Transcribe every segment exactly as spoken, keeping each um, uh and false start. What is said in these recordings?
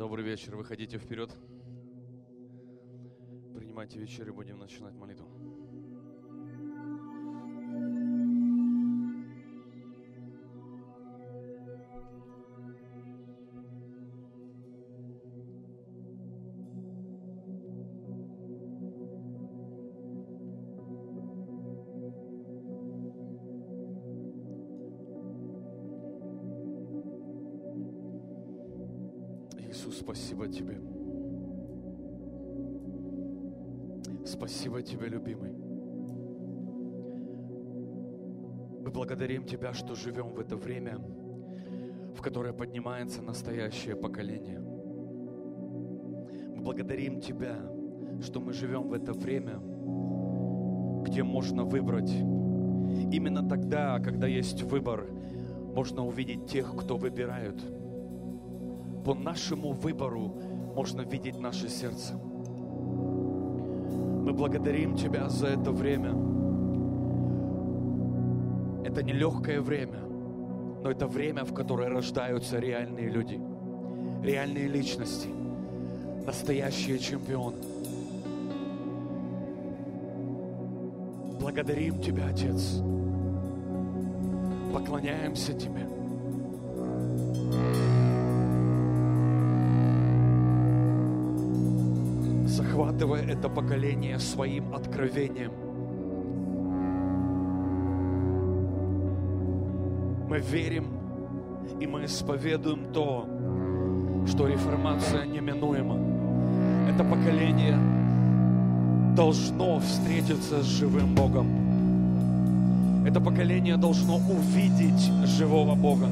Добрый вечер. Выходите вперед. Принимайте вечерю, будем начинать молитву. Иисус, спасибо Тебе. Спасибо Тебе, любимый. Мы благодарим Тебя, что живем в это время, в которое поднимается настоящее поколение. Мы благодарим Тебя, что мы живем в это время, где можно выбрать. Именно тогда, когда есть выбор, можно увидеть тех, кто выбирают. По нашему выбору можно видеть наше сердце. Мы благодарим Тебя за это время. Это нелегкое время, но это время, в которое рождаются реальные люди, реальные личности, настоящие чемпионы. Благодарим Тебя, Отец. Поклоняемся Тебе. Захватывая это поколение своим откровением. Мы верим и мы исповедуем то, что реформация неминуема. Это поколение должно встретиться с живым Богом. Это поколение должно увидеть живого Бога.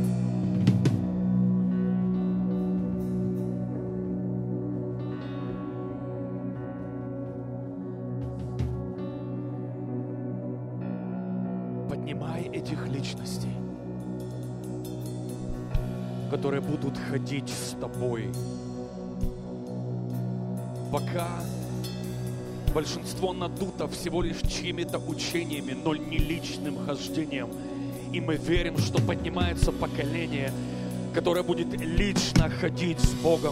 Поднимай этих личностей, которые будут ходить с Тобой. Пока большинство надуто всего лишь чьими-то учениями, но не личным хождением. И мы верим, что поднимается поколение, которое будет лично ходить с Богом.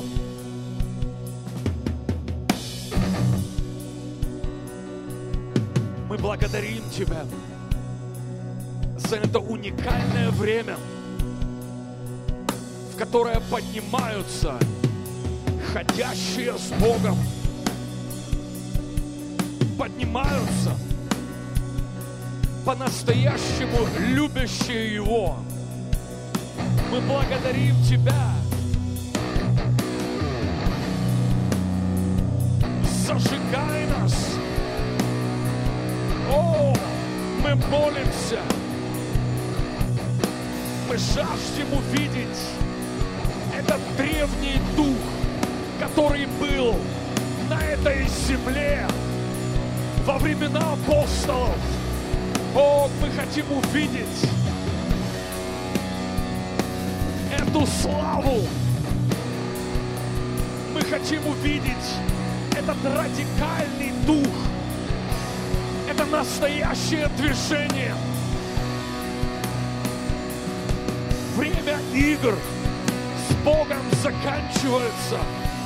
Мы благодарим Тебя за это уникальное время, в которое поднимаются ходящие с Богом, поднимаются по-настоящему любящие Его. Мы благодарим Тебя. Зажигай нас. О, мы молимся. Мы жаждем увидеть этот древний дух, который был на этой земле во времена апостолов. О, мы хотим увидеть эту славу. Мы хотим увидеть этот радикальный дух. Это настоящее движение. Время игр с Богом заканчивается.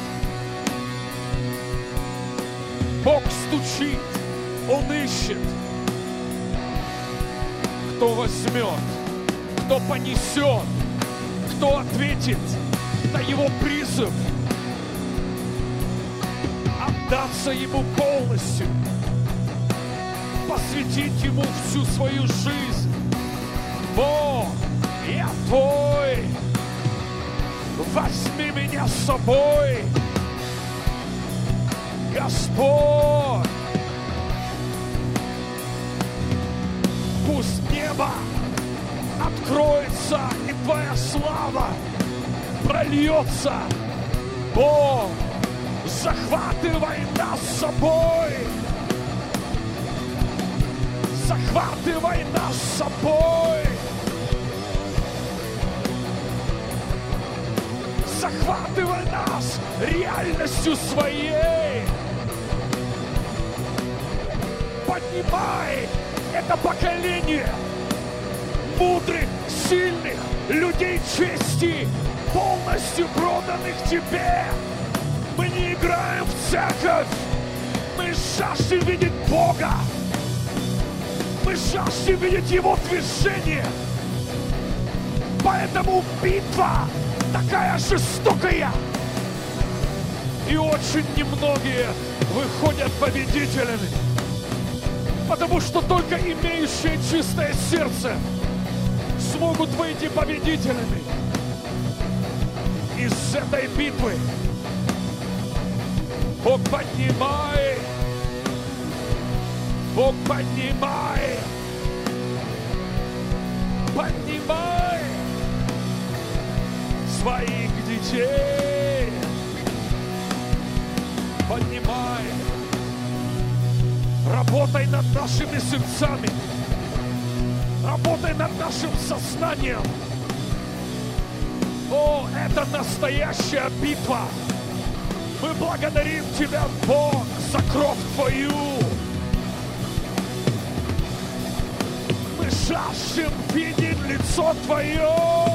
Бог стучит, Он ищет. Кто возьмет, кто понесет, кто ответит на Его призыв, отдаться Ему полностью, посвятить Ему всю свою жизнь. Бог, я Твой, возьми меня с собой, Господь. Пусть небо откроется, и Твоя слава прольется. Бог, захватывай нас с собой. Захватывай нас с собой. Захватывай нас реальностью своей. Поднимай это поколение мудрых, сильных людей чести, полностью полностью проданных Тебе. Мы не играем в церковь. Мы жаждем видеть Бога. Мы жаждем видеть Его движение. Поэтому битва такая жестокая. И очень немногие выходят победителями. Потому что только имеющие чистое сердце смогут выйти победителями из этой битвы. Бог, поднимай! Бог, поднимай! Поднимай своих детей! Поднимай! Работай над нашими сердцами! Работай над нашим сознанием! О, это настоящая битва! Мы благодарим Тебя, Бог, за кровь Твою! Мы жаждем видеть лицо Твое!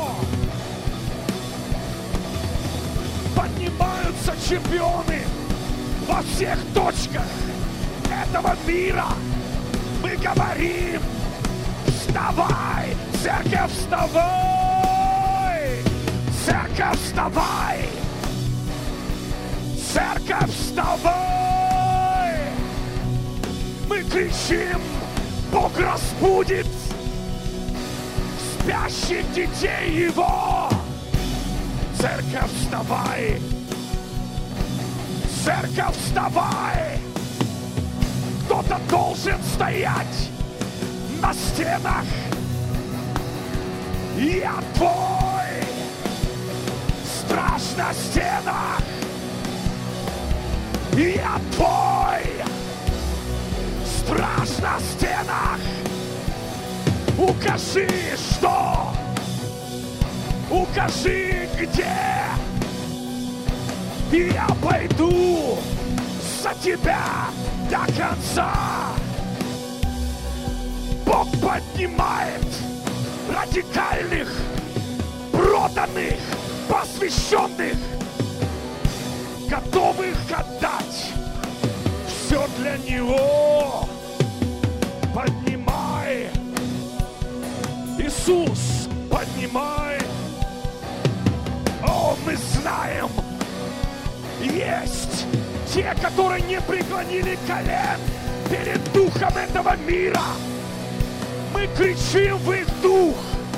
Поднимаются чемпионы во всех точках этого мира! Мы говорим: вставай, церковь, вставай! Церковь, вставай! Церковь, вставай! Мы кричим: Бог разбудит спящих детей Его! Церковь, вставай! Церковь, вставай! Кто-то должен стоять на стенах. Я Твой! Страж на стенах! Я Твой! Страж на стенах! Укажи, что? Укажи, где? И я пойду за Тебя до конца! Бог поднимает радикальных, проданных, посвященных, готовых отдать все для Него. Поднимай, Иисус, поднимай. О, мы знаем, есть те, которые не преклонили колен перед духом этого мира. Мы кричим в их дух: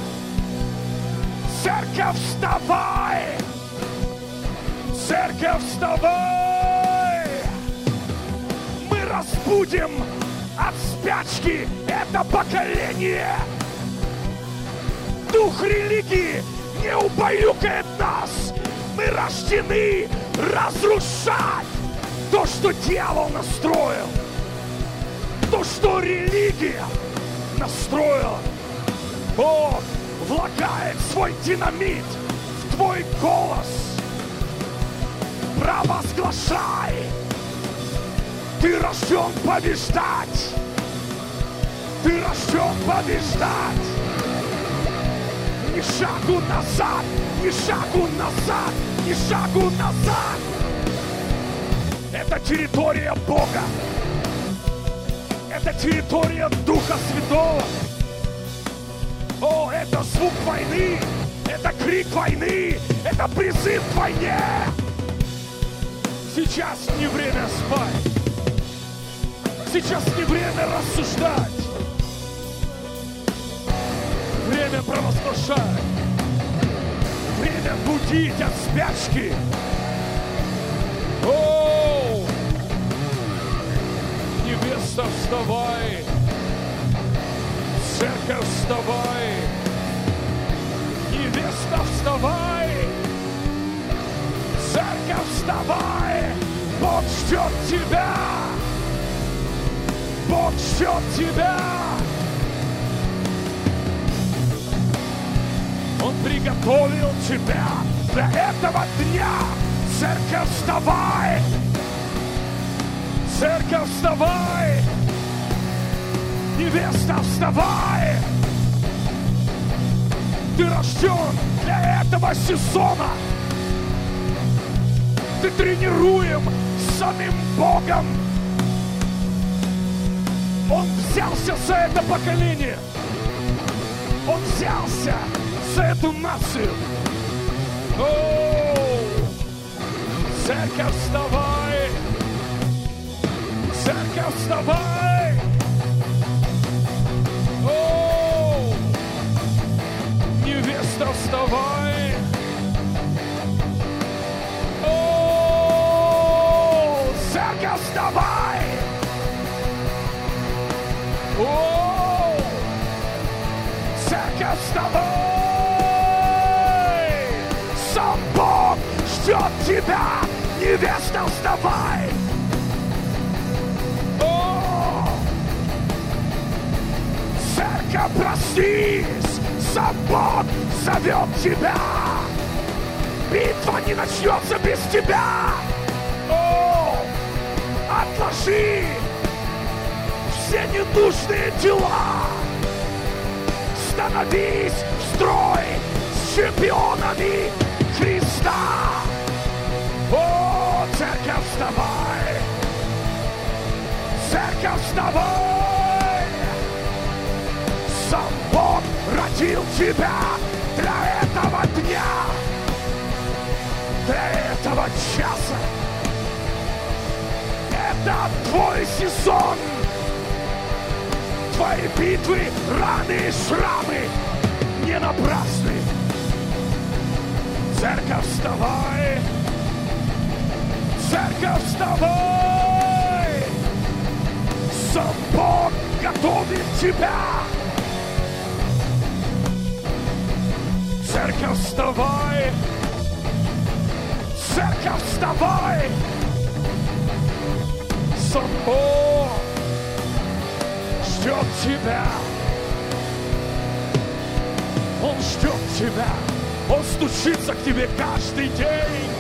церковь, вставай! Церковь, вставай! Мы разбудим от спячки это поколение. Дух религии не убаюкает нас. Мы рождены разрушать то, что дьявол настроил, то, что религия настроила. Бог влагает свой динамит в твой голос. Провозглашай! Ты рожден побеждать! Ты рожден побеждать! Ни шагу назад! Ни шагу назад! Ни шагу назад! Это территория Бога! Это территория Духа Святого! О, это звук войны! Это крик войны! Это призыв к войне! Сейчас не время спать! Сейчас не время рассуждать! Время провозглашать! Время будить от спячки! О! Невеста, вставай! Церковь, вставай! Невеста, вставай! Церковь, вставай! Бог ждет тебя! Бог ждет тебя! Он приготовил тебя для этого дня! Церковь, вставай! Церковь, вставай! Невеста, вставай! Ты рожден для этого сезона! ты тренируем с самим Богом. Он взялся за это поколение. Он взялся за эту нацию. О, церковь, вставай! Церковь, вставай! О, невеста, вставай! О, церковь, вставай! О, церковь, вставай! Сам Бог ждет тебя! Невеста, вставай! О, церковь, проснись! Сам Бог зовет тебя! Битва не начнется без тебя! О, отложи все ненужные дела! Становись в строй с чемпионами Христа! О, церковь, вставай! Церковь, вставай! Сам Бог родил тебя для этого дня, для этого часа. Это твой сезон. Твои битвы, раны и шрамы не напрасны. Церковь, вставай! Церковь, вставай! Сам Бог готовит тебя! Церковь, вставай! Церковь, вставай! Сам Бог ждет тебя! Он ждет тебя! Он стучится к тебе каждый день!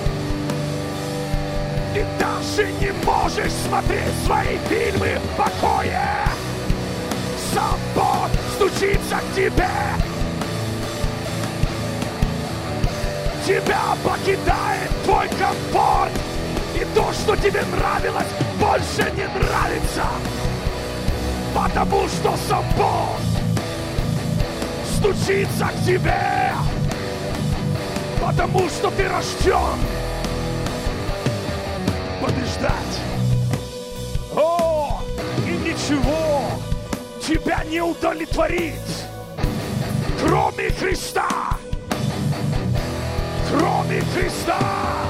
Ты даже не можешь смотреть свои фильмы в покое! Сам Бог стучится к тебе! Тебя покидает твой комфорт! И то, что тебе нравилось, больше не нравится! Потому что сам Бог стучится к тебе! Потому что ты рожден побеждать. О, и ничего тебя не удовлетворит, кроме Христа. Кроме Христа.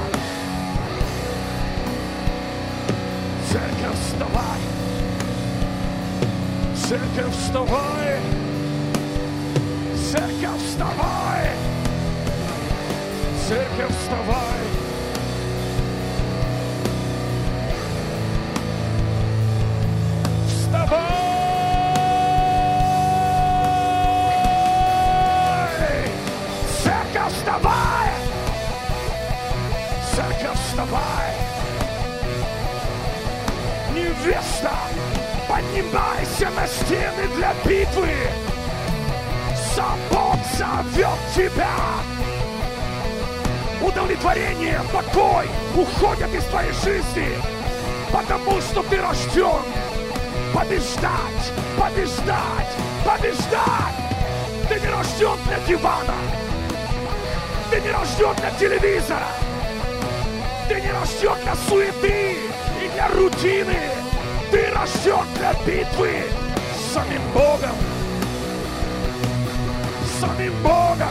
Церковь, вставай. Церковь, вставай. Церковь, вставай. Церковь, вставай. Вставай! Церковь, вставай! Церковь, вставай! Невеста, поднимайся на стены для битвы! Сам Бог зовет тебя! Удовлетворение, покой уходят из твоей жизни, потому что ты рожден побеждать, побеждать, побеждать! Ты не рожден для дивана, ты не рожден для телевизора, ты не рожден для суеты и для рутины, ты рожден для битвы с самим Богом, с самим Богом.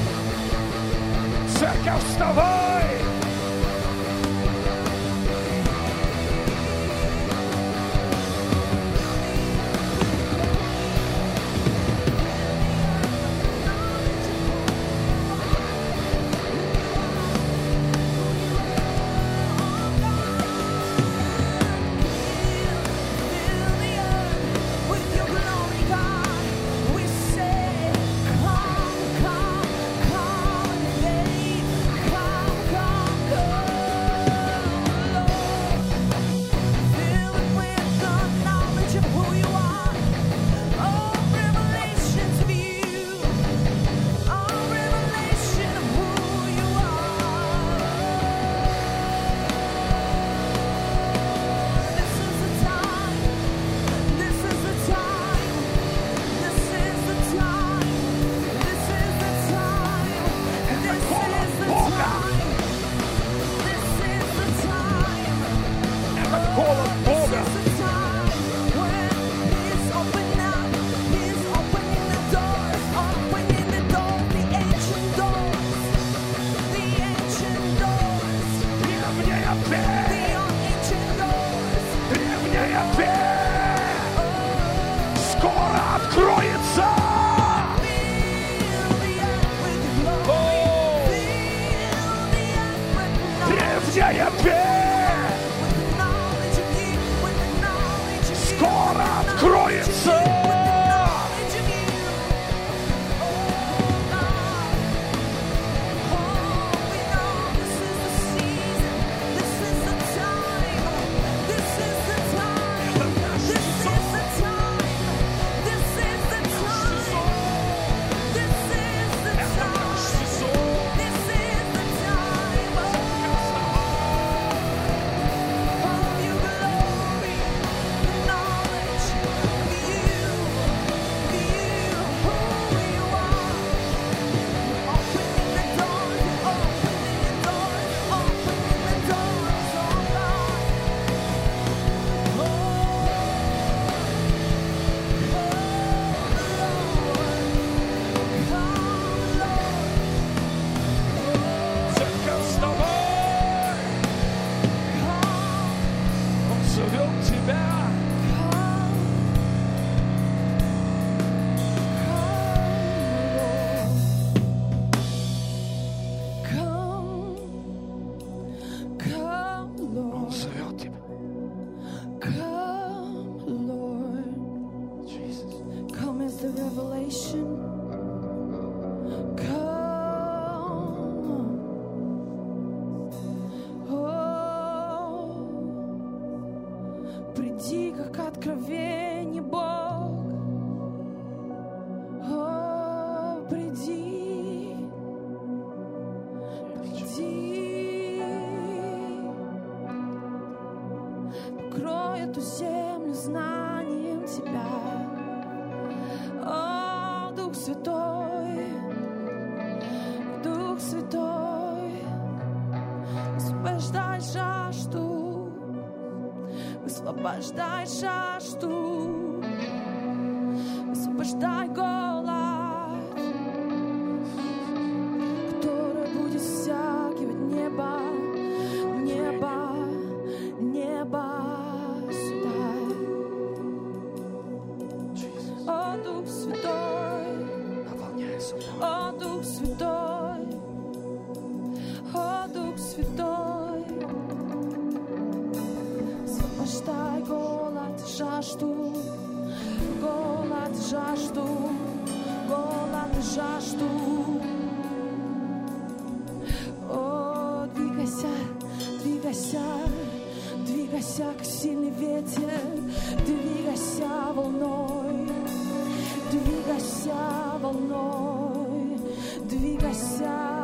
Церковь, вставай! Come, come, come, baby, come, come. Третья дверь скоро откроется. Высвобождай жажду, высвобождай голод, который будет стягивать небо, небо, небо сюда. О, Дух Святой, о, Дух Святой, о, Дух Святой. Высвобождай голод, жажду, голод, жажду, голод, жажду. О, двигайся, двигайся, двигайся, как сильный ветер, двигайся волной, двигайся волной, двигайся.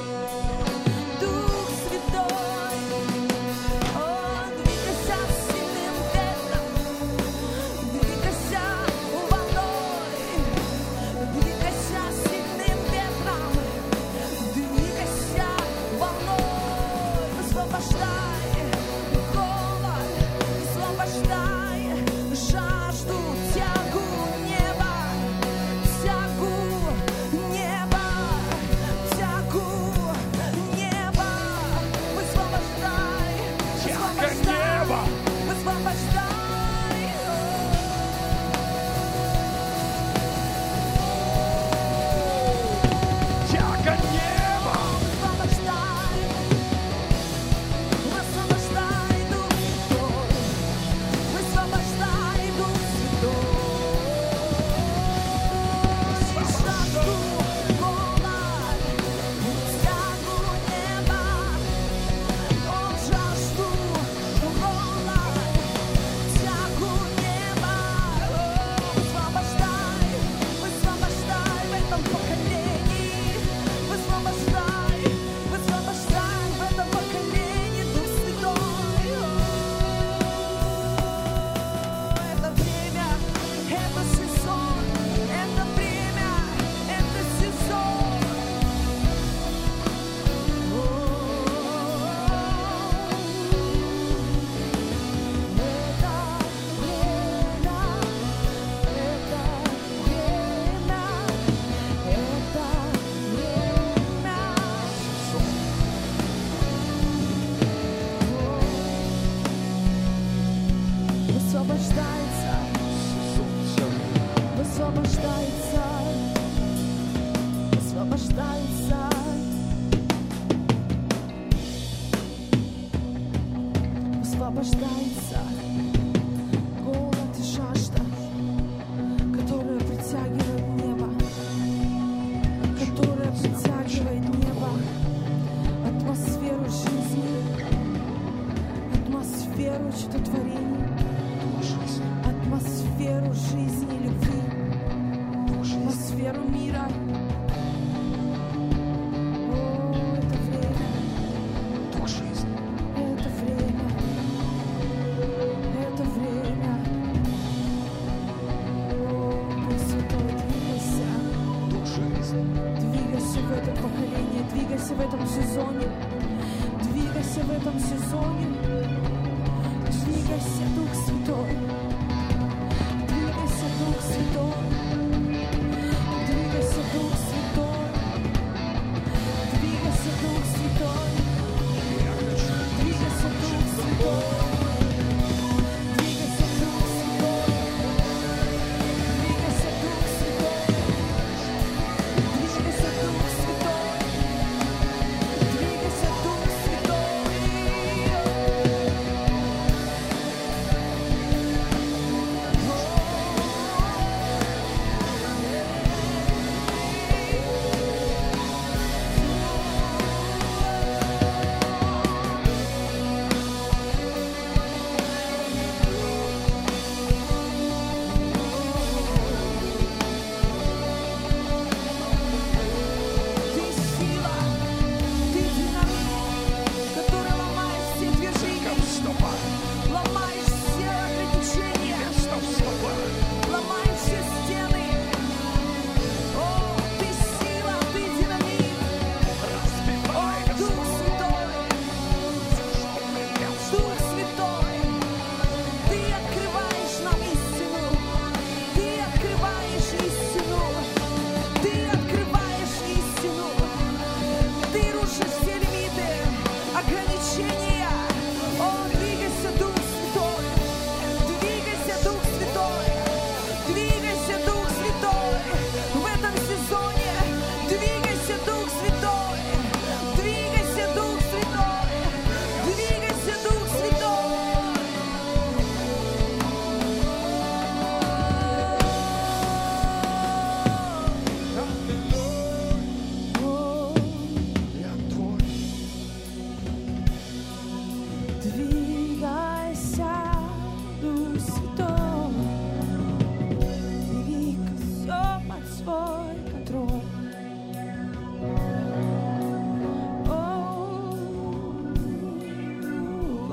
Дух Святой, о, двигайся. Высвобождается, высвобождается, высвобождается. Высвобождается голод и жажда, которая притягивает небо, которая притягивает небо, атмосферу жизни, атмосферу чудотворений, атмосферу жизни и любви, атмосферу мира. О, это время, это время, это время. О, Дух Святой, двигайся, двигайся в этом поколении, двигайся в этом сезоне, двигайся в этом сезоне, двигайся, Дух Святой, двигайся, Дух Святой, двигайся, Дух Святой, двигайся, Дух Святой, двигайся, Дух Святой, двигайся, Дух Святой, двигайся, Дух Святой, двигайся, Дух Святой, двигайся, Дух Святой. Ты сила, ты динамит, который ломаешь все движения, ломаешь все ограничения, ломаешь все стены. О, ты сила, ты динамит. О, Дух Святой, Дух Святой, ты открываешь нам истину, ты открываешь истину, ты открываешь истину, ты рушишь все лимиты, ограничения. О, двигайся, Дух Святой, двигайся, Дух Святой, двигайся, Дух Святой, в этом сезоне, двигайся, Дух Святой, двигайся, Дух Святой, двигайся, Дух Святой. О, двигайся, Дух Святой, бери все под свой контроль. О, о,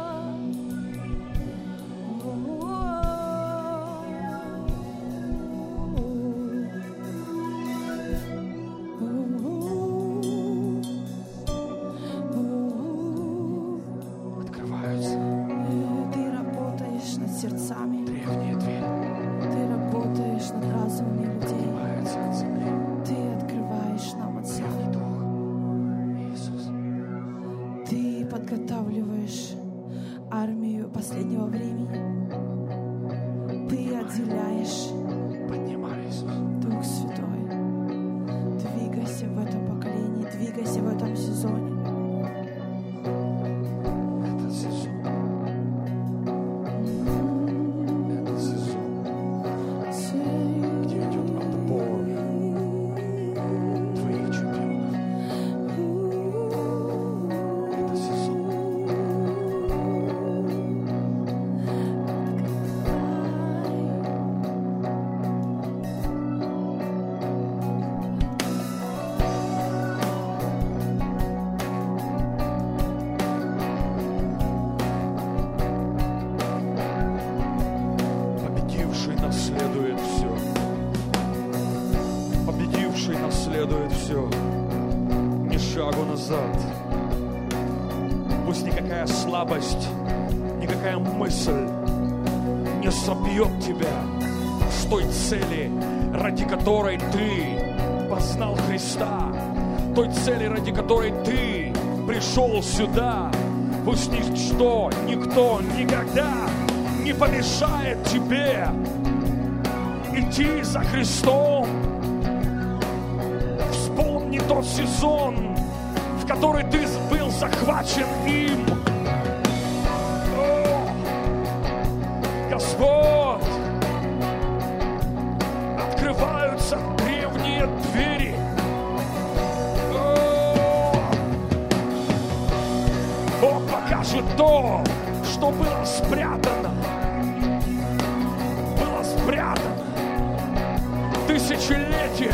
Открываются Ты работаешь над сердцами, древние двери, ты работаешь над разумами людей, открываются от земли. ты открываешь нам от себя, Древний дух. Иисус. ты подготавливаешь армию последнего времени, ты отделяешь, Поднимай, Иисус. Дух Святой, двигайся в этом поколении, двигайся в этом сезоне. Это сезон. Это сезон, где идет отбор твоих чемпионов. Это сезон. Победивший наследует все. Победивший наследует все. Ни шагу назад. Пусть никакая слабость, никакая мысль не собьет тебя с той цели, ради которой ты познал Христа, той цели, ради которой ты пришел сюда. Пусть ничто, никто никогда не помешает тебе идти за Христом. Вспомни тот сезон, в который ты был захвачен им. О, Господь, открываются древние двери. О, Бог покажет то, что было спрятано. Было спрятано тысячелетия.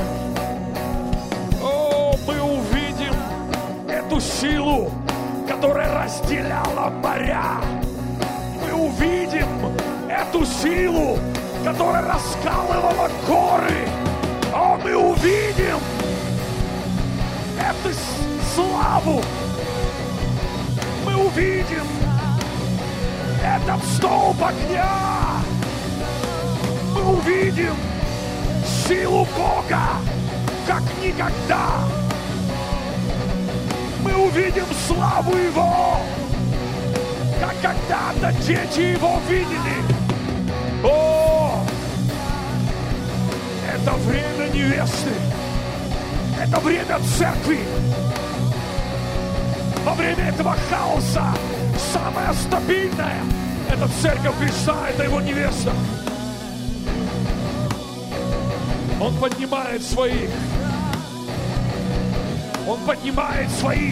О, мы увидим эту силу, которая разделяла моря. Мы увидим эту силу, которая раскалывала горы. О, мы увидим эту славу. Мы увидим этот столб огня. Мы увидим силу Бога, как никогда. Мы увидим славу Его, как когда-то дети Его видели. О, это время невесты, это время церкви. Во время этого хаоса самая стабильная — это церковь Христа, это Его невеста. Он поднимает своих. Он поднимает своих.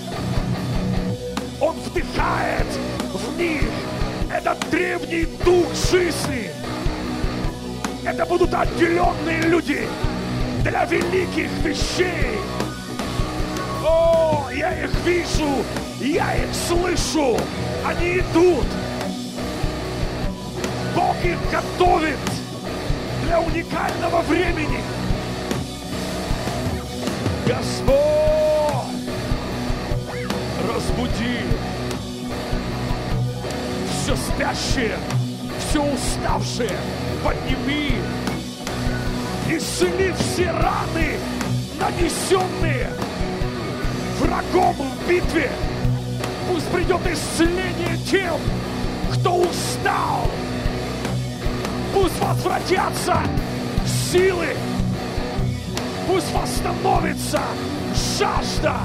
Он вдыхает в них этот древний дух жизни. Это будут отделенные люди для великих вещей. О, я их вижу, я их слышу. Они идут. Бог их готовит для уникального времени. Господь, разбуди все спящее, все уставшее, подними, исцели все раны, нанесенные врагом в битве. Пусть придет исцеление тем, кто устал. Пусть возвратятся силы. Пусть восстановится жажда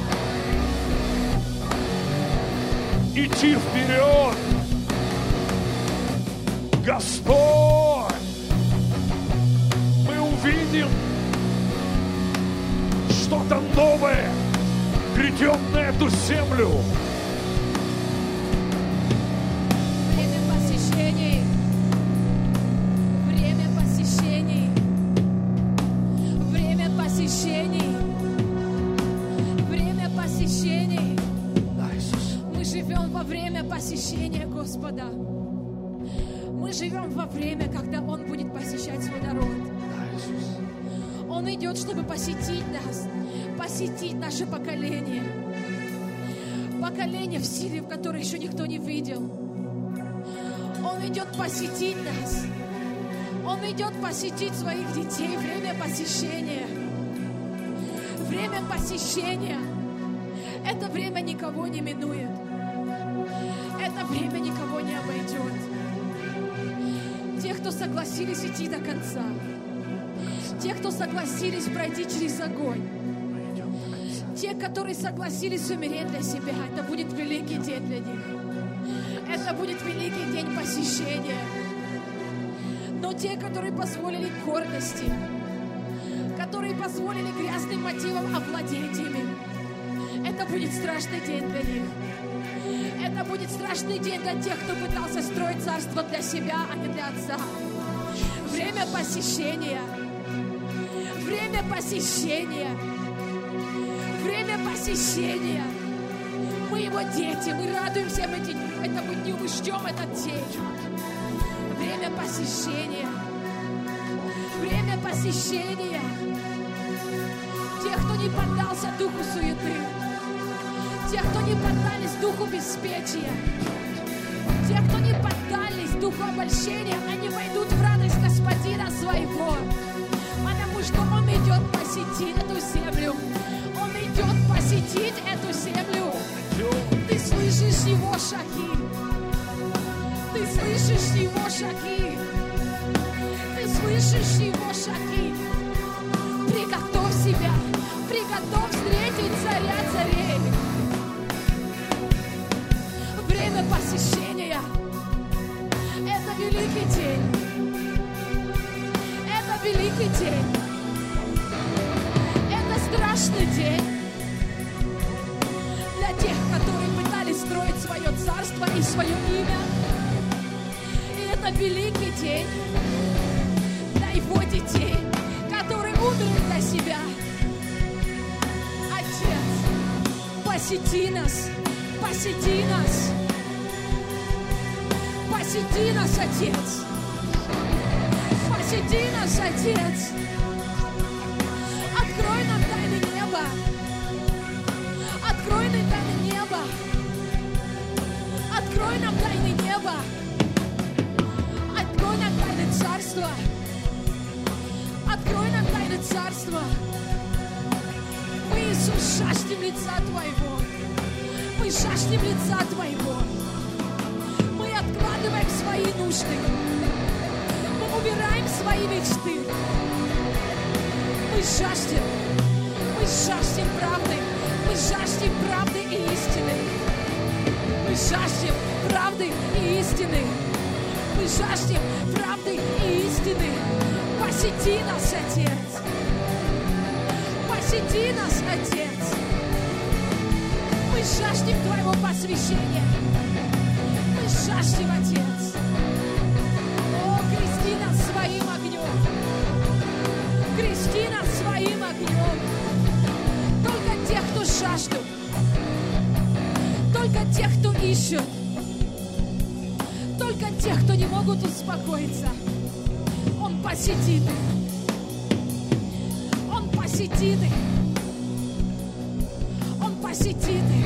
идти вперед. Господь, мы увидим что-то новое грядет на эту землю. Время посещений. Время посещений. Время посещений. Время посещений. Мы живем во время посещения Господа. Мы живем во время, когда Он будет посещать свой народ. Он идет, чтобы посетить нас, посетить наше поколение. Поколение в силе, в которой еще никто не видел. Он идет посетить нас. Он идет посетить своих детей. Время посещения. Время посещения. Это время никого не минует. Это время никого не обойдет. Те, кто согласились идти до конца. Те, кто согласились пройти через огонь. Те, которые согласились умереть для себя. Это будет великий день для них. Это будет великий день посещения. Но те, которые позволили гордости, которые позволили грязным мотивам овладеть ими, это будет страшный день для них. Это будет страшный день для тех, кто пытался строить царство для себя, а не для Отца. Время посещения. Время посещения. Время посещения. Мы Его дети, мы радуемся этому дню, мы ждем этот день. Время посещения. Время посещения. Тех, кто не поддался духу суеты. Тех, кто не поддались духу беспечия. Те, кто не поддались духу обольщения, они войдут в радость Господина своего. Потому что Он идет посетить эту землю. Он идет посетить эту землю. Ты слышишь Его шаги. Ты слышишь Его шаги. Ты слышишь Его шаги. Приготовь себя, приготовь встретить царя царей. Время посещения — это великий день. Это великий день. Это страшный день для тех, которые пытались строить свое царство и свое имя. И это великий день для Его детей, которые умерли для себя. Отец, посети нас, посети нас, посети нас, Отец, посети нас, Отец. Открой нам тайны неба, открой нам тайны неба, открой нам тайны неба, открой нам тайны царства, открой нам тайны царства. Мы, Иисус, жаждем лица Твоего, мы жаждем лица Твоего, мы откладываем свои нужды, мы убираем свои мечты. Мы жаждем, мы жаждем правды, мы жаждем правды и истины. Мы жаждем правды и истины. Мы жаждем правды и истины. Посети нас, Отец. Посети нас, Отец. Мы жаждем Твоего посвящения. Мы жаждем, Отец. О, крести нас своим огнем. Крести нас своим огнем. Только тех, кто жаждут. Только тех, кто ищут. Только тех, кто не могут успокоиться. Он посетит их. Он посетит их. Он посетит их.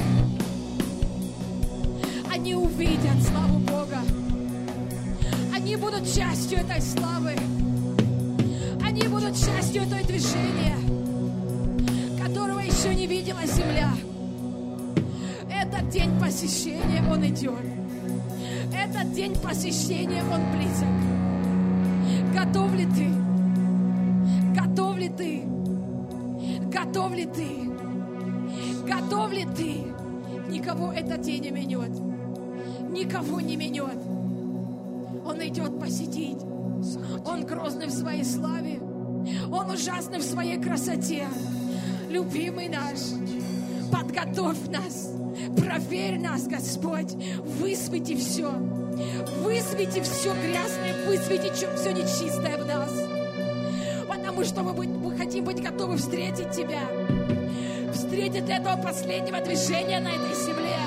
Они увидят славу Бога. Они будут частью этой славы. Они будут частью этого движения, которого еще не видела земля. Этот день посещения, он идет. Этот день посещения, он близок. Готов ли ты? Готов ли ты? Готов ли ты? Готов ли ты? Никого этот день не минет. Никого не минет. Он идет посетить. Он грозный в своей славе. Он ужасный в своей красоте. Любимый наш, подготовь нас. Проверь нас, Господь. Высвети все. Высвети все грязное. Высвети все нечистое в нас. Потому что мы, быть, мы хотим быть готовы встретить Тебя. Встретить этого последнего движения на этой земле.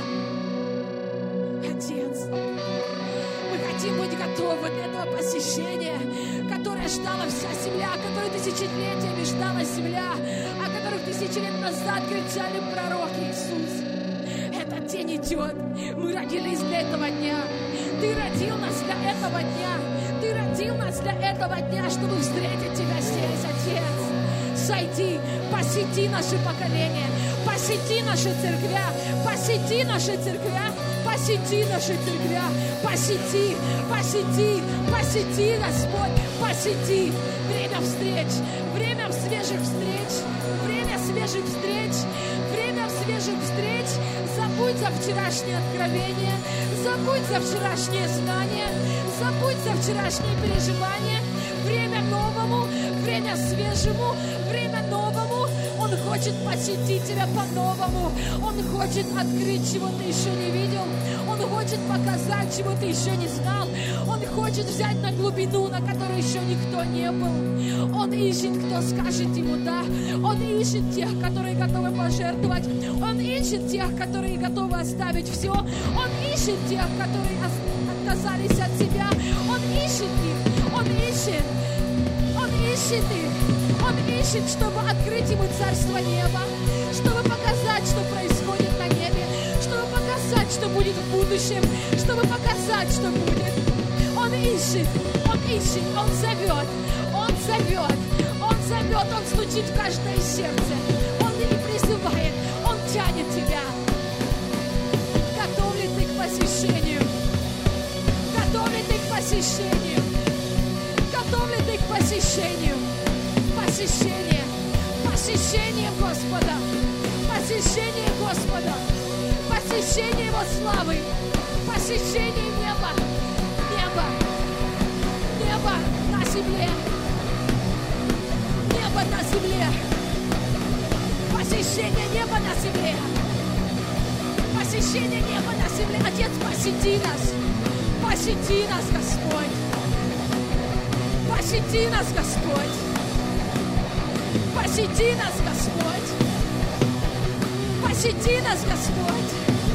Отец, мы хотим быть готовы для этого посещения, которое ждала вся земля, которое тысячелетиями ждала земля, о которых тысячи лет назад кричали пророки. Иисус, этот день идет. Мы родились для этого дня. Ты родил нас для этого дня. Ты родил нас для этого дня, чтобы встретить Тебя здесь, Отец. Сойди, посети наши поколения, посети наши церквя, посети наши церквя, посети наши церквя, посети, посети, посети, Господь, посети. Время встреч, время свежих встреч, время свежих встреч, время свежих встреч. Забудь за вчерашнее откровение, забудь за вчерашнее знание, забудь за вчерашние переживания. Время новому, время свежему, время новому. Он хочет посетить тебя по-новому. Он хочет открыть, чего ты еще не видел. Он хочет показать, чего ты еще не знал. Он хочет взять на глубину, на которой еще никто не был. Он ищет, кто скажет ему «да». Он ищет тех, которые готовы пожертвовать. Он ищет тех, которые готовы оставить все. Он ищет тех, которые отказались от себя. Он ищет их. Он ищет. Он ищет их. Он ищет, чтобы открыть ему царство неба, чтобы показать, что происходит на небе, чтобы показать, что будет в будущем, чтобы показать, что будет. Он ищет, он ищет, он зовет, он зовет, он зовет, он стучит в каждое сердце, он не призывает, он тянет тебя. Готов ли ты к посвящению? Готов ли ты к посвящению? посещению? Готов ли ты к посещению? Посещение, посещение Господа, посещение Господа, посещение Его славы, посещение неба, неба, небо на земле, небо на земле, посещение неба на земле, посещение неба на земле. Отец, посети нас, посети нас, Господь, посети нас, Господь, посети нас, Господь, посети нас, Господь,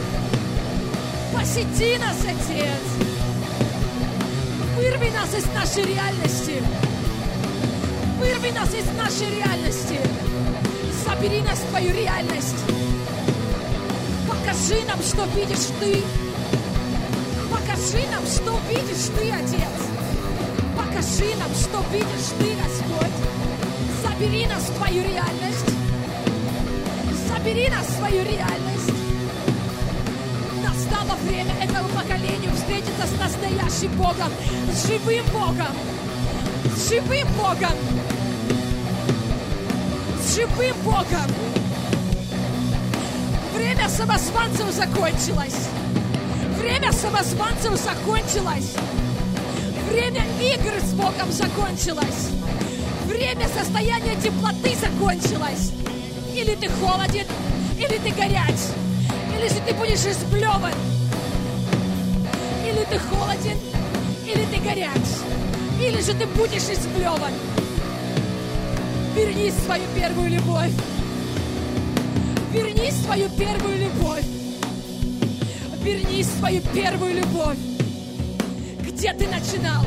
посети нас, Отец, вырви нас из нашей реальности, вырви нас из нашей реальности, забери нас в Твою реальность, покажи нам, что видишь Ты, покажи нам, что видишь Ты, Отец, покажи нам, что видишь Ты, Господь, забери нас в Твою реальность, забери нас в свою реальность. Настало время этому поколению встретиться с настоящим Богом, с живым Богом, с живым Богом, с живым Богом. Время самозванцев закончилось. Время самозванцев закончилось. Время игр с Богом закончилось. Время состояния теплоты закончилось. Или ты холоден, или ты горяч, или же ты будешь изблеван. Или ты холоден, или ты горяч, или же ты будешь изблеван. Верни свою первую любовь. Верни свою первую любовь. Верни свою первую любовь. Где ты начинал?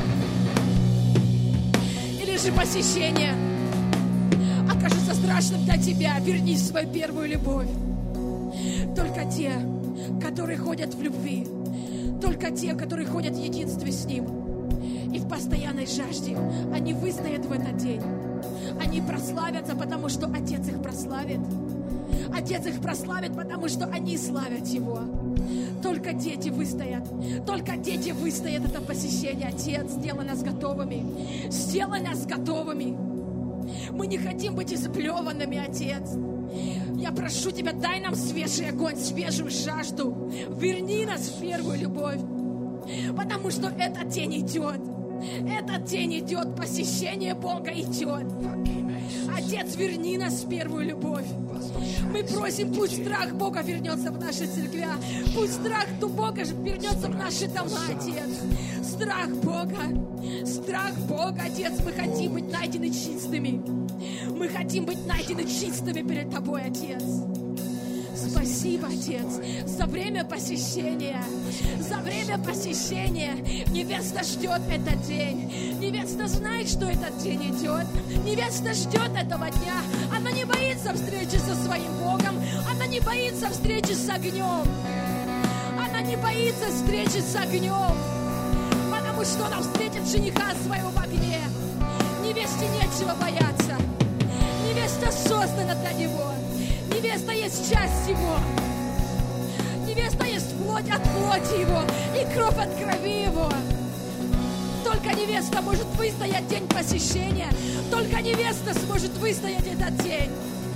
Или же посещение окажется страшным для тебя. Верни свою первую любовь. Только те, которые ходят в любви, только те, которые ходят в единстве с Ним и в постоянной жажде, они выстоят в этот день. Они прославятся, потому что Отец их прославит. Отец их прославит, потому что они славят Его. Только дети выстоят. Только дети выстоят это посещение. Отец, сделай нас готовыми. Сделай нас готовыми. Мы не хотим быть изблеванными, Отец. Я прошу Тебя, дай нам свежий огонь, свежую жажду. Верни нас в первую любовь. Потому что этот день идет. Этот день идет. Посещение Бога идет. Отец, верни нас в первую любовь. Мы просим, пусть страх Бога вернется в наши церкви. Пусть страх Бога вернется в наши дома, Отец. Страх Бога. Страх Бога, Отец. Мы хотим быть найдены чистыми. Мы хотим быть найдены чистыми перед Тобой, Отец. Спасибо, Отец, за время посещения. За время посещения. Невеста ждет этот день. Невеста знает, что этот день идет. Невеста ждет этого дня. Она не боится встречи со своим Богом. Она не боится встречи с огнем. Она не боится встречи с огнем. Потому что она встретит жениха своего в огне. Невесте нечего бояться. Невеста создана для него. Невеста есть часть его. Невеста есть плоть от плоти его и кровь от крови его. Только невеста может выстоять день посещения. Только невеста сможет выстоять этот день.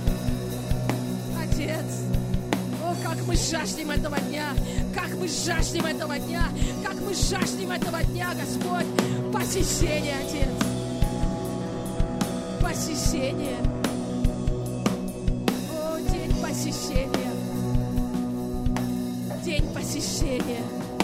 Отец, о, как мы жаждем этого дня. Как мы жаждем этого дня. Как мы жаждем этого дня, Господь. Посещение, Отец. Посещение. Посещение. День посещения.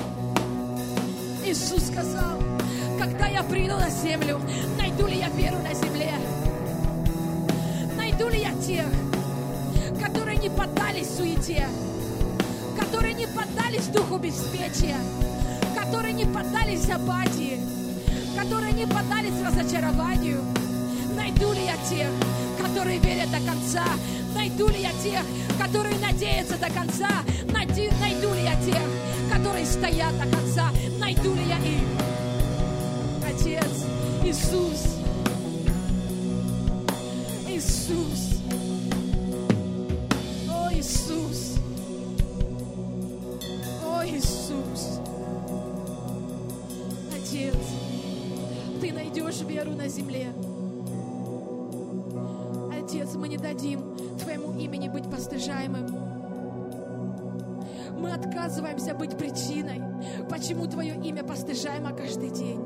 Иисус сказал, когда я приду на землю, найду ли я веру на земле? Найду ли я тех, которые не поддались суете, которые не поддались духу беспечия, которые не поддались апатии, которые не поддались разочарованию? Найду ли я тех, которые верят до конца? Найду ли я тех, которые надеются до конца? Найду, найду ли я тех, которые стоят до конца? Найду ли я их? Отец, Иисус, Иисус, о Иисус, о Иисус, Отец. даешь веру на земле. Отец, мы не дадим Твоему имени быть постыжаемым. Мы отказываемся быть причиной, почему Твое имя постыжаемо каждый день.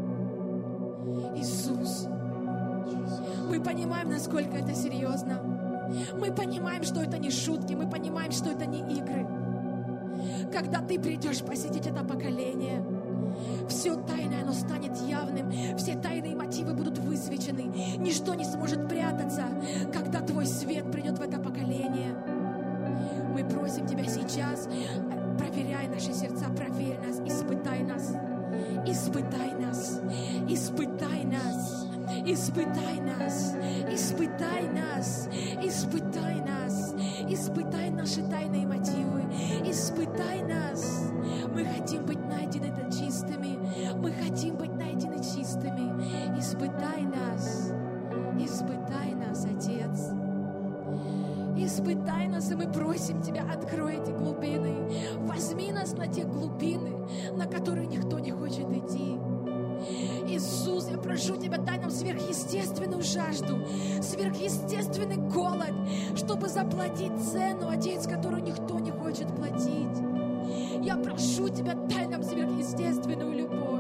Иисус, мы понимаем, насколько это серьезно. Мы понимаем, что это не шутки, мы понимаем, что это не игры. Когда Ты придешь посетить это поколение, все тайное, оно станет явным, все тайные мотивы будут высвечены, ничто не сможет прятаться, когда Твой свет придет в это поколение. Мы просим Тебя сейчас, проверяй наши сердца, проверь нас, испытай нас, испытай нас, испытай нас, испытай нас, испытай нас, испытай нас, испытай наши тайные мотивы, испытай нас. Мы хотим быть найдены чистыми, мы хотим быть найдены чистыми. Испытай нас, испытай нас, Отец. Испытай нас, и мы просим Тебя, открой эти глубины. Возьми нас на те глубины, на которые никто не хочет идти. Иисус, я прошу Тебя, дай нам сверхъестественную жажду, сверхъестественный голод, чтобы заплатить цену, Отец, которую никто не хочет платить. Я прошу Тебя, дай нам сверхъестественную любовь.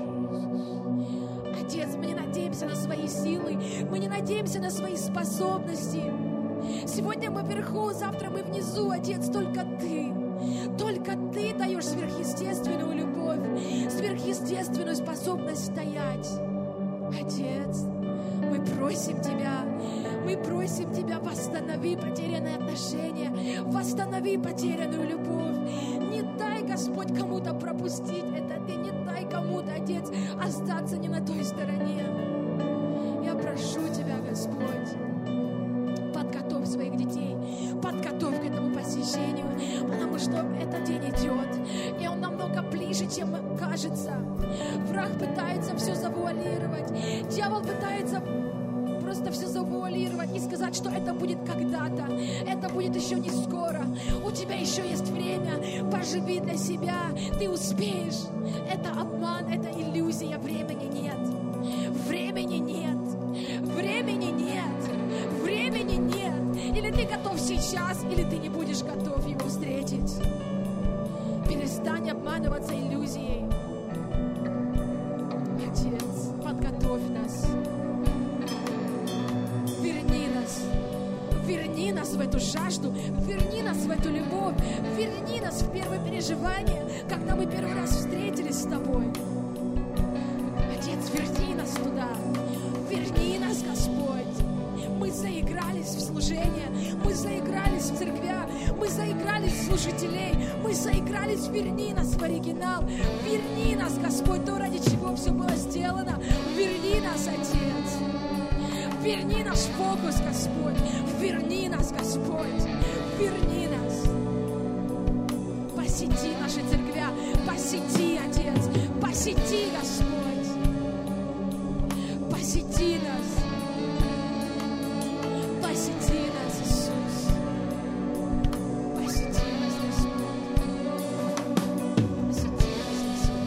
Отец, мы не надеемся на свои силы, мы не надеемся на свои способности. Сегодня мы вверху, завтра мы внизу, Отец, только Ты. Только Ты даешь сверхъестественную любовь, сверхъестественную способность стоять. Отец, мы просим Тебя, мы просим Тебя, восстанови потерянные отношения, восстанови потерянную любовь. Не дай, Господь, кому-то пропустить это, Ты не дай кому-то, Отец, остаться не на той стороне. Я прошу Тебя, Господь, подготовь своих детей, подготовь к этому посещению, потому что этот день идет, и он намного ближе, чем кажется. Враг пытается все завуалировать, дьявол пытается просто все завуалировать и сказать, что это будет когда-то, это будет еще не скоро, у тебя еще есть время, поживи для себя, ты успеешь. Это обман, это иллюзия, времени нет, времени нет, времени нет, времени нет. Или ты готов сейчас, или ты не будешь готов его встретить. Перестань обманываться иллюзией. Отец, подготовь нас. Верни нас. Верни нас в эту жажду. Верни нас в эту любовь. Верни нас в первое переживание, когда мы первый раз встретились с Тобой. Отец, верни нас туда. Верни нас, Господь. Мы заигрались в служение, мы заигрались в церквях, мы заигрались в служителей, мы заигрались, верни нас в оригинал, верни нас, Господь, то, ради чего все было сделано, верни нас, Отец, верни наш фокус, Господь, верни нас, Господь, верни нас, посети наши церквя, посети, Отец, посети, Господь, посети нас. Посети нас, Иисус. Посети нас, Господь. Посети нас,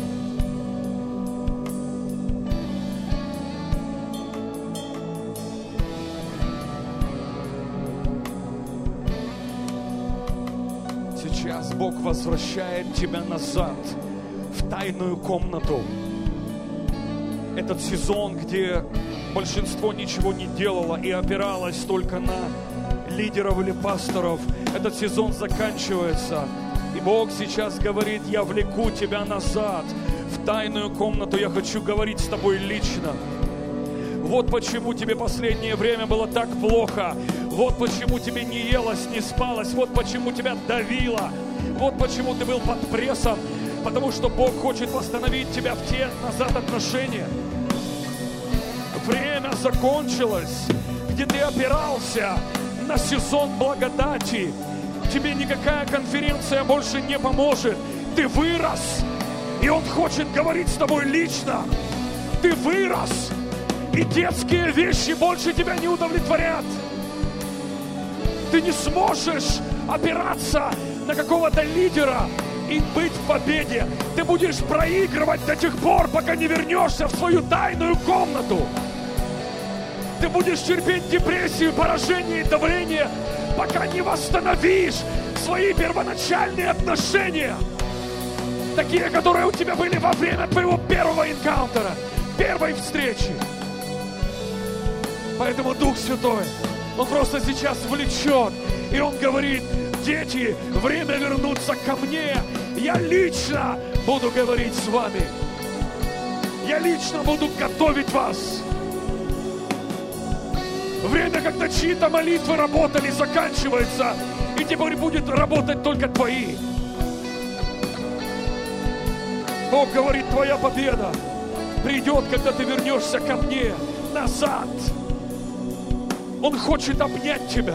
Господь. Сейчас Бог возвращает тебя назад в тайную комнату. Этот сезон, где большинство ничего не делало и опиралось только на лидеров или пасторов, этот сезон заканчивается. И Бог сейчас говорит: я влеку тебя назад в тайную комнату, я хочу говорить с тобой лично. Вот почему тебе последнее время было так плохо, вот почему тебе не елось, не спалось, вот почему тебя давило, вот почему ты был под прессом, потому что Бог хочет восстановить тебя в те назад отношения. Время закончилось, где ты опирался на сезон благодати. Тебе никакая конференция больше не поможет. Ты вырос, и Он хочет говорить с тобой лично. Ты вырос, и детские вещи больше тебя не удовлетворят. Ты не сможешь опираться на какого-то лидера, и быть в победе. Ты будешь проигрывать до тех пор, пока не вернешься в свою тайную комнату. Ты будешь терпеть депрессию, поражение и давление, пока не восстановишь свои первоначальные отношения. Такие, которые у тебя были во время твоего первого энкаунтера, первой встречи. Поэтому Дух Святой, Он просто сейчас влечет, и Он говорит: дети, время вернуться ко мне. Я лично буду говорить с вами. Я лично буду готовить вас. Время, когда чьи-то молитвы работали, заканчивается, и теперь будет работать только твои. Бог говорит: твоя победа придет, когда ты вернешься ко мне назад. Он хочет обнять тебя.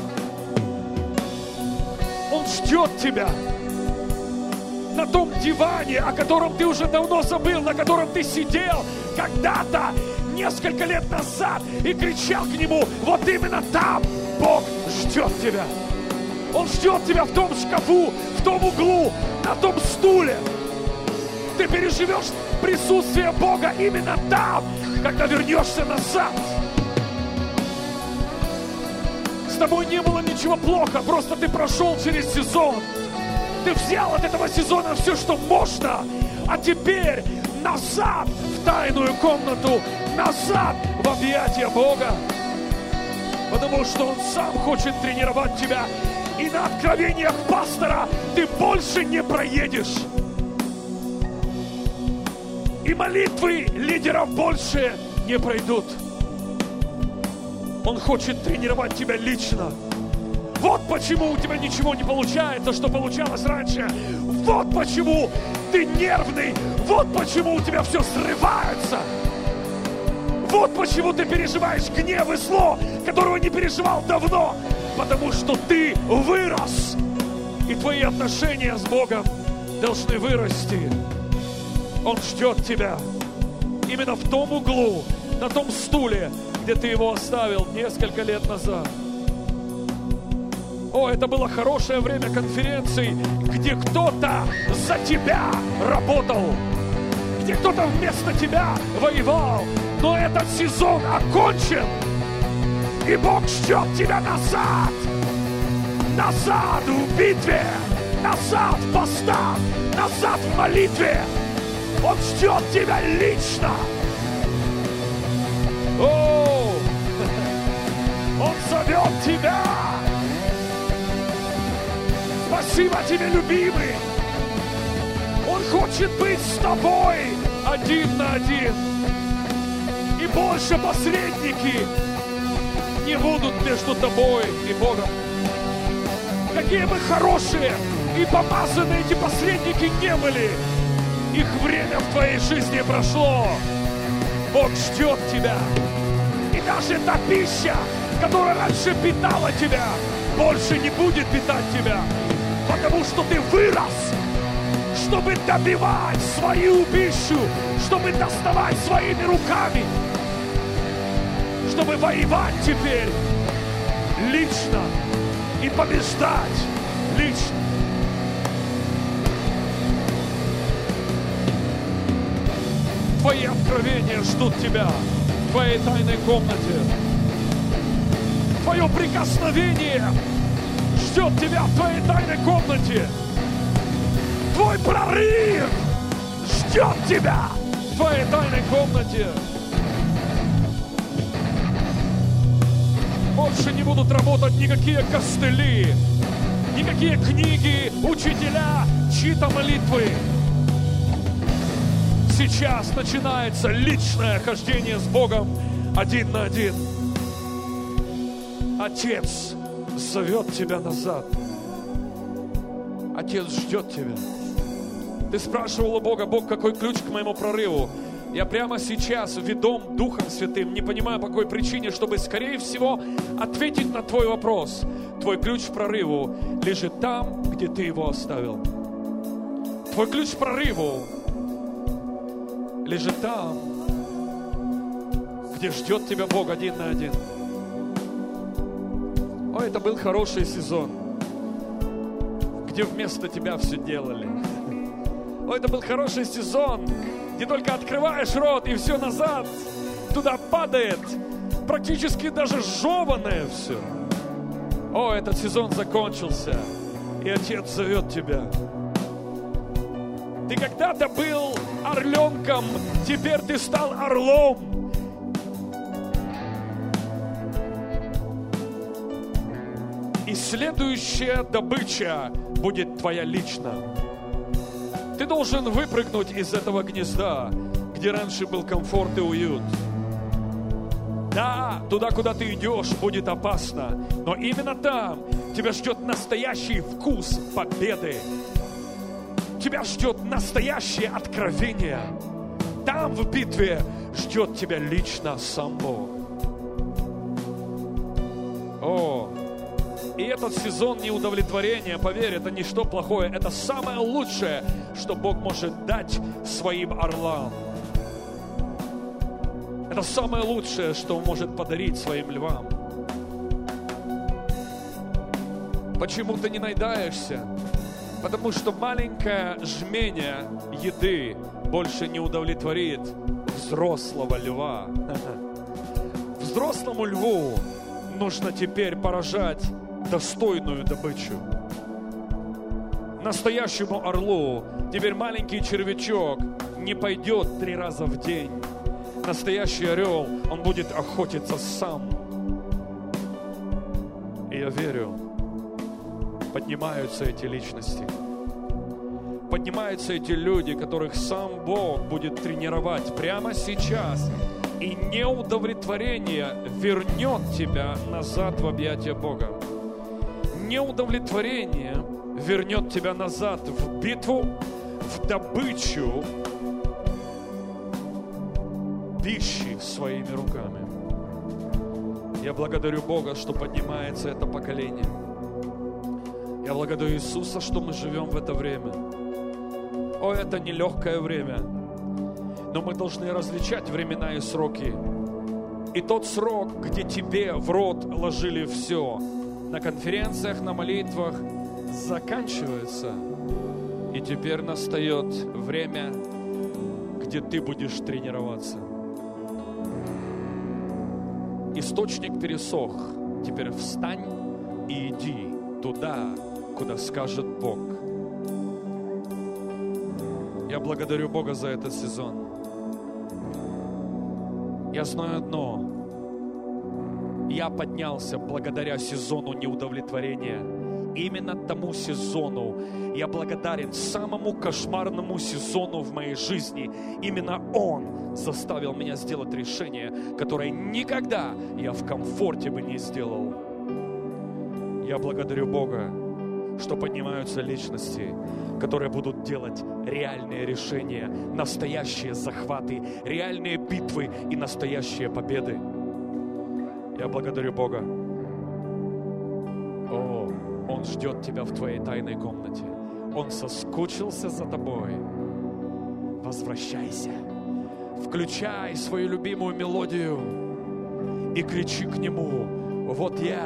Он ждет тебя на том диване, о котором ты уже давно забыл, на котором ты сидел когда-то, несколько лет назад, и кричал к Нему. Вот именно там Бог ждет тебя. Он ждет тебя в том шкафу, в том углу, на том стуле. Ты переживешь присутствие Бога именно там, когда вернешься назад. С тобой не было ничего плохо, просто ты прошел через сезон. Ты взял от этого сезона все, что можно, а теперь назад в тайную комнату, назад в объятия Бога. Потому что Он сам хочет тренировать тебя. И на откровениях пастора ты больше не проедешь. И молитвы лидеров больше не пройдут. Он хочет тренировать тебя лично. Вот почему у тебя ничего не получается, что получалось раньше. Вот почему ты нервный. Вот почему у тебя все срывается. Вот почему ты переживаешь гнев и зло, которого не переживал давно. Потому что ты вырос. И твои отношения с Богом должны вырасти. Он ждет тебя именно в том углу, на том стуле, где ты его оставил несколько лет назад. О, это было хорошее время конференций, где кто-то за тебя работал, где кто-то вместо тебя воевал. Но этот сезон окончен, и Бог ждет тебя назад. Назад в битве, назад в постах, назад в молитве. Он ждет тебя лично. О, Он зовет тебя. Спасибо тебе, любимый. Он хочет быть с тобой один на один. И больше посредники не будут между тобой и Богом. Какие бы хорошие и помазанные эти посредники не были, их время в твоей жизни прошло. Бог ждет тебя. И даже та пища, которая раньше питала тебя, больше не будет питать тебя. Потому что ты вырос, чтобы добивать свою пищу, чтобы доставать своими руками, чтобы воевать теперь лично и побеждать лично. Твои откровения ждут тебя в твоей тайной комнате. Твое прикосновение ждет тебя в твоей тайной комнате. Твой прорыв ждет тебя в твоей тайной комнате. Больше не будут работать никакие костыли, никакие книги, учителя, чьи-то молитвы. Сейчас начинается личное хождение с Богом один на один. Отец зовет тебя назад. Отец ждет тебя. Ты спрашивал у Бога: Бог, какой ключ к моему прорыву? Я прямо сейчас, ведом Духом Святым, не понимаю, по какой причине, чтобы, скорее всего, ответить на твой вопрос. Твой ключ к прорыву лежит там, где ты его оставил. Твой ключ к прорыву лежит там, где ждет тебя Бог один на один. О, это был хороший сезон, где вместо тебя все делали. О, это был хороший сезон, где только открываешь рот, и все назад туда падает, практически даже жеванное все. О, этот сезон закончился, и Отец зовет тебя. Ты когда-то был орленком, теперь ты стал орлом. И следующая добыча будет твоя лично. Ты должен выпрыгнуть из этого гнезда, где раньше был комфорт и уют. Да, туда, куда ты идешь, будет опасно, но именно там тебя ждет настоящий вкус победы. Тебя ждет настоящее откровение. Там в битве ждет тебя лично сам Бог. О, и этот сезон неудовлетворения, поверь, это ничто плохое. Это самое лучшее, что Бог может дать своим орлам. Это самое лучшее, что Он может подарить своим львам. Почему ты не наедаешься? Потому что маленькое жмение еды больше не удовлетворит взрослого льва. Взрослому льву нужно теперь поражать достойную добычу. Настоящему орлу теперь маленький червячок не пойдет три раза в день. Настоящий орел, он будет охотиться сам. И я верю, поднимаются эти личности. Поднимаются эти люди, которых сам Бог будет тренировать прямо сейчас. И неудовлетворение вернет тебя назад в объятия Бога. Неудовлетворение вернет тебя назад в битву, в добычу пищи своими руками. Я благодарю Бога, что поднимается это поколение. Я благодарю Иисуса, что мы живем в это время. О, это нелегкое время. Но мы должны различать времена и сроки. И тот срок, где тебе в рот ложили все, на конференциях, на молитвах, заканчивается. И теперь настает время, где ты будешь тренироваться. Источник пересох. Теперь встань и иди туда, куда скажет Бог. Я благодарю Бога за этот сезон. Я знаю одно. Я поднялся благодаря сезону неудовлетворения. Именно тому сезону я благодарен, самому кошмарному сезону в моей жизни. Именно он заставил меня сделать решение, которое никогда я в комфорте бы не сделал. Я благодарю Бога, что поднимаются личности, которые будут делать реальные решения, настоящие захваты, реальные битвы и настоящие победы. Я благодарю Бога. О, Он ждет тебя в твоей тайной комнате. Он соскучился за тобой. Возвращайся. Включай свою любимую мелодию и кричи к Нему: вот я,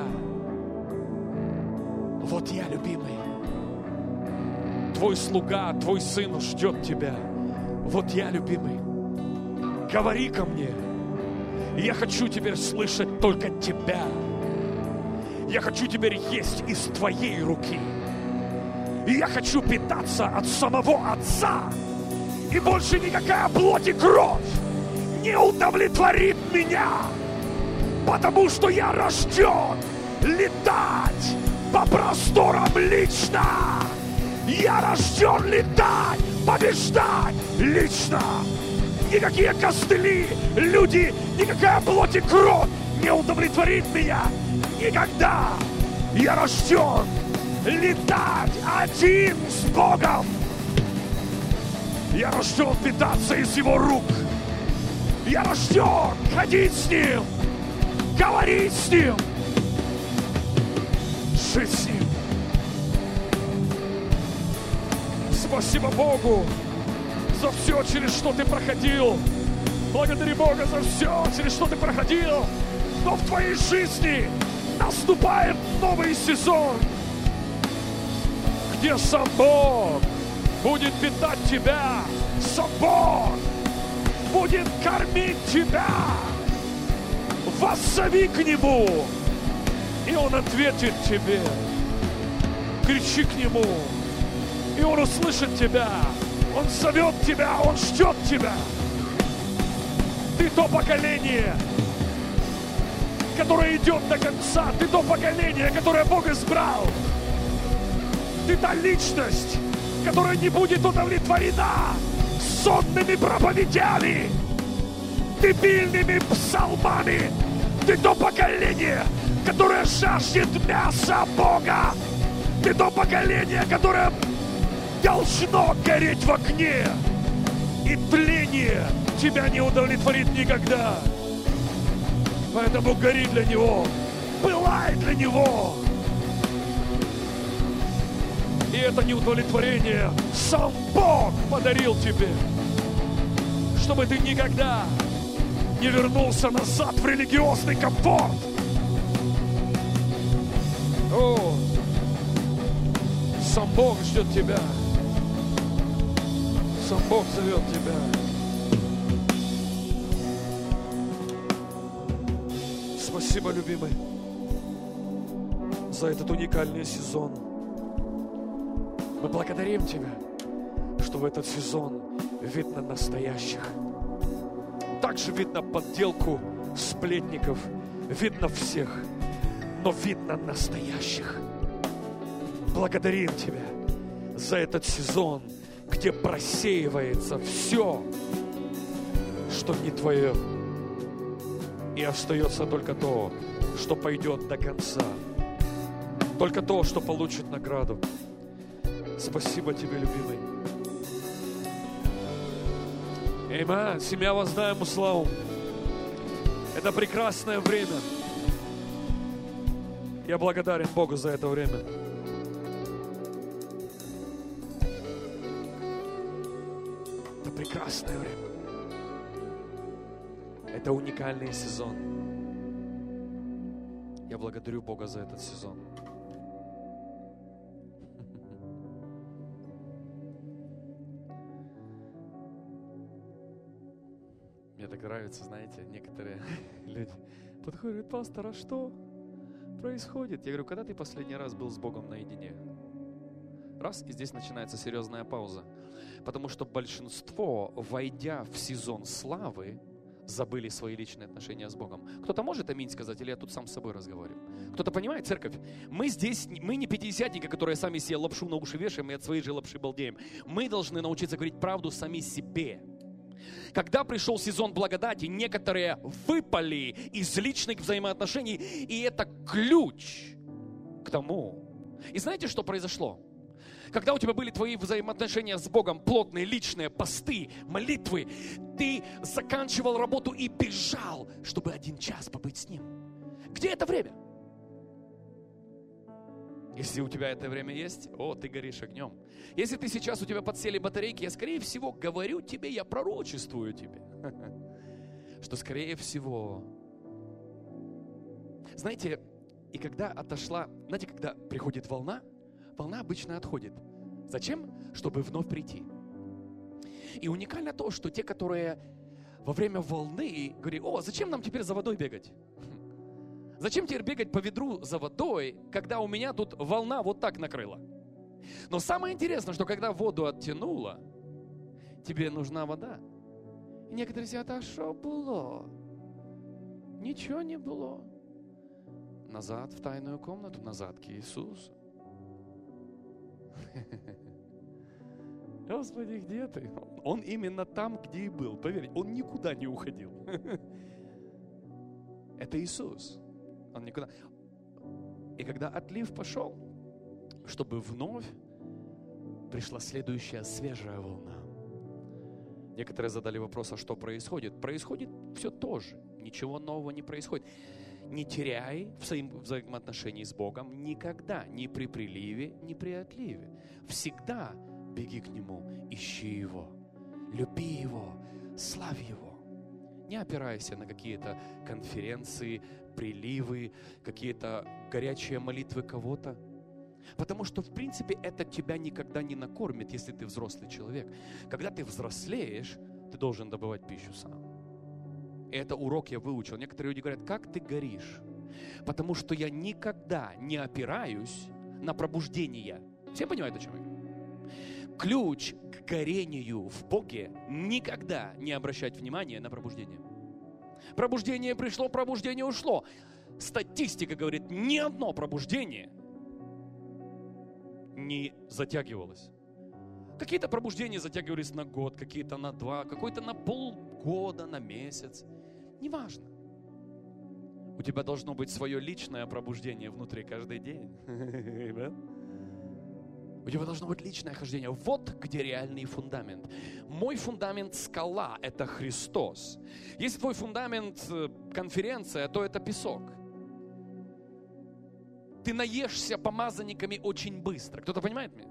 вот я, любимый. Твой слуга, твой сын ждет тебя. Вот я, любимый. Говори ко мне. Я хочу теперь слышать только тебя. Я хочу теперь есть из твоей руки. И я хочу питаться от самого Отца. И больше никакая плоть и кровь не удовлетворит меня. Потому что я рожден летать по просторам лично. Я рожден летать, побеждать лично. Никакие костыли, люди, никакая плоть и кровь не удовлетворит меня. Никогда. Я рожден летать один с Богом. Я рожден питаться из Его рук. Я рожден ходить с Ним, говорить с Ним, жить с Ним. Спасибо Богу за все, через что ты проходил. Благодари Бога за все, через что ты проходил. Но в твоей жизни наступает новый сезон, где сам Бог будет питать тебя, сам Бог будет кормить тебя. Воззови к Нему, и Он ответит тебе. Кричи к Нему, и Он услышит тебя. Он зовет тебя, Он ждет тебя. Ты то поколение, которое идет до конца. Ты то поколение, которое Бог избрал. Ты та личность, которая не будет удовлетворена сонными проповедями, дебильными псалмами. Ты то поколение, которое жаждет мяса Бога. Ты то поколение, которое должно гореть в огне. И тление тебя не удовлетворит никогда. Поэтому гори для Него, пылай для Него. И это неудовлетворение сам Бог подарил тебе, чтобы ты никогда не вернулся назад в религиозный комфорт. О, сам Бог ждет тебя. Сам Бог зовет тебя. Спасибо, любимый, за этот уникальный сезон. Мы благодарим Тебя, что в этот сезон видно настоящих. Также видно подделку сплетников, видно всех, но видно настоящих. Благодарим Тебя за этот сезон, где просеивается все, что не Твое. И остается только то, что пойдет до конца. Только то, что получит награду. Спасибо Тебе, любимый. Аминь. Семья, воздай Ему славу. Это прекрасное время. Я благодарен Богу за это время. Это прекрасное время. Это уникальный сезон. Я благодарю Бога за этот сезон. Мне так нравится, знаете, некоторые люди подходят и говорят: пастор, а что происходит? Я говорю: когда ты последний раз был с Богом наедине? Раз, и здесь начинается серьезная пауза. Потому что большинство, войдя в сезон славы, забыли свои личные отношения с Богом. Кто-то может аминь сказать, или я тут сам с собой разговариваю? Кто-то понимает, церковь? Мы здесь, мы не пятидесятники, которые сами себе лапшу на уши вешаем и от своей же лапши балдеем. Мы должны научиться говорить правду сами себе. Когда пришел сезон благодати, некоторые выпали из личных взаимоотношений, и это ключ к тому. И знаете, что произошло? Когда у тебя были твои взаимоотношения с Богом, плотные, личные, посты, молитвы, ты заканчивал работу и бежал, чтобы один час побыть с Ним. Где это время? Если у тебя это время есть, о, ты горишь огнем. Если ты сейчас, у тебя подсели батарейки, я, скорее всего, говорю тебе, я пророчествую тебе, что, скорее всего, знаете, и когда отошла, знаете, когда приходит волна, волна обычно отходит. Зачем? Чтобы вновь прийти. И уникально то, что те, которые во время волны говорят: о, зачем нам теперь за водой бегать? Зачем теперь бегать по ведру за водой, когда у меня тут волна вот так накрыла? Но самое интересное, что когда воду оттянуло, тебе нужна вода. И некоторые говорят: а что было? Ничего не было. Назад в тайную комнату, назад к Иисусу. Господи, где ты? Он именно там, где и был. Поверь, он никуда не уходил. Это Иисус. Он никуда. И когда отлив пошел, чтобы вновь пришла следующая свежая волна. Некоторые задали вопрос: а что происходит? Происходит все то же. Ничего нового не происходит. Не теряй в своем взаимоотношении с Богом никогда, ни при приливе, ни при отливе. Всегда беги к Нему, ищи Его, люби Его, славь Его. Не опирайся на какие-то конференции, приливы, какие-то горячие молитвы кого-то. Потому что, в принципе, это тебя никогда не накормит, если ты взрослый человек. Когда ты взрослеешь, ты должен добывать пищу сам. И это урок я выучил. Некоторые люди говорят, как ты горишь? Потому что я никогда не опираюсь на пробуждение. Все понимают, о чем я говорю? Ключ к горению в Боге — никогда не обращать внимания на пробуждение. Пробуждение пришло, пробуждение ушло. Статистика говорит, ни одно пробуждение не затягивалось. Какие-то пробуждения затягивались на год, какие-то на два, какой-то на полгода, на месяц. Неважно. У тебя должно быть свое личное пробуждение внутри каждый день. У тебя должно быть личное хождение. Вот где реальный фундамент. Мой фундамент — скала, это Христос. Если твой фундамент — конференция, то это песок. Ты наешься помазанниками очень быстро. Кто-то понимает меня?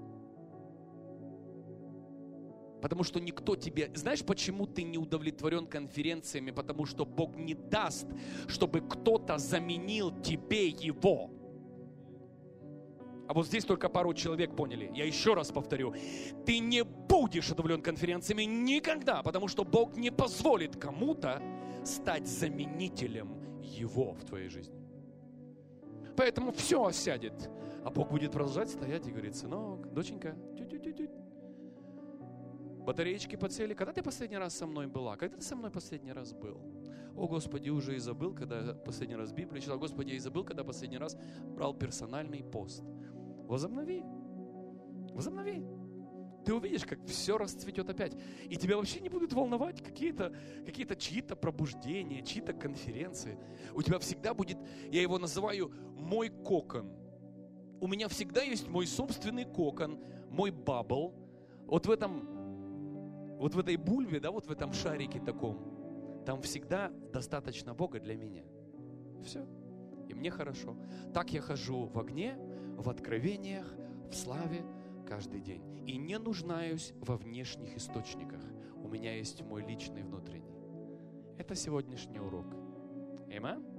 Потому что никто тебе... Знаешь, почему ты не удовлетворен конференциями? Потому что Бог не даст, чтобы кто-то заменил тебе его. А вот здесь только пару человек поняли. Я еще раз повторю. Ты не будешь удовлетворен конференциями никогда, потому что Бог не позволит кому-то стать заменителем его в твоей жизни. Поэтому все осядет. А Бог будет продолжать стоять и говорит, сынок, доченька, тю-тю-тю-тю. Батареечки подсели. Когда ты последний раз со мной была? Когда ты со мной последний раз был? О, Господи, уже и забыл, когда последний раз Библию читал. Господи, я и забыл, когда последний раз брал персональный пост. Возобнови. Возобнови. Ты увидишь, как все расцветет опять. И тебя вообще не будут волновать какие-то, какие-то чьи-то пробуждения, чьи-то конференции. У тебя всегда будет, я его называю, мой кокон. У меня всегда есть мой собственный кокон, мой бабл. Вот в этом... Вот в этой бульбе, да, вот в этом шарике таком, там всегда достаточно Бога для меня. Все. И мне хорошо. Так я хожу в огне, в откровениях, в славе каждый день. И не нуждаюсь во внешних источниках. У меня есть мой личный внутренний. Это сегодняшний урок. Аминь.